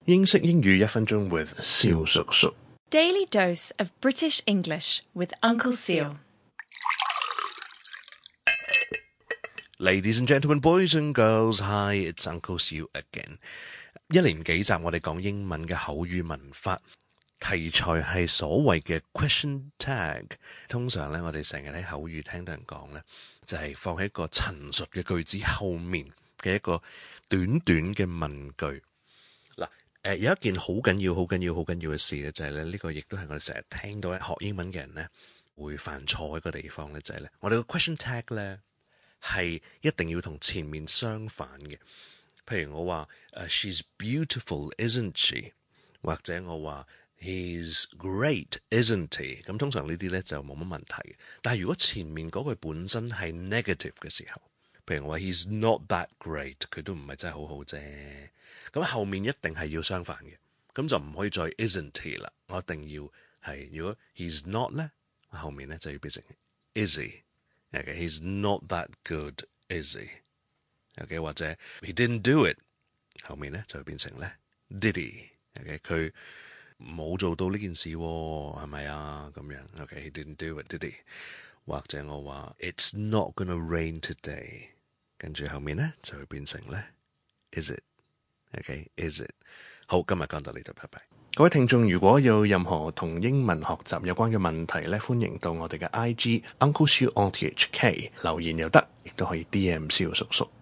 英式英語1分鐘 with 蕭叔叔。 Daily dose of British English with Uncle Seal. Ladies and gentlemen, boys and girls, hi, it's Uncle Seal again. 一連幾集我哋講英文嘅口語文法，題材係所謂嘅 question tag。通常咧，我哋成日喺口語聽到人講咧，就係放喺一個陳述嘅句子後面嘅一個短短嘅問句。嗱，有一件好緊要嘅事咧，就係咧呢個亦都係我哋成日聽到學英文嘅人咧會犯錯一個地方咧，就係咧我哋個 question tag 咧係一定要同前面相反嘅。譬如我話she's beautiful, isn't she？ 或者我話He's great, isn't he？ 咁通常呢啲咧就冇乜問題嘅。但係如果前面嗰句本身係 negative 嘅時候，譬如我話 He's not that great， 佢都唔係真係好好啫。咁後面一定係要相反嘅，咁就唔可以再 isn't he 啦。我一定要係如果 He's not 咧，後面咧就要變成 is he？Okay, He's not that good, is he？Okay, 或者 He didn't do it， 後面咧就會變成咧 did he？Okay， 佢冇做到呢件事喎，係咪啊？咁樣 ，OK，he didn't do it, did he？ 或者我話 It's not gonna rain today， 跟住後面咧就會變成咧 Is it？OK，is it？ 好，今日講到呢度，拜拜。各位聽眾，如果有任何同英文學習有關嘅問題咧，歡迎到我哋嘅 IG Uncle Siu on THK 留言又得，亦都可以 DM 蕭叔叔。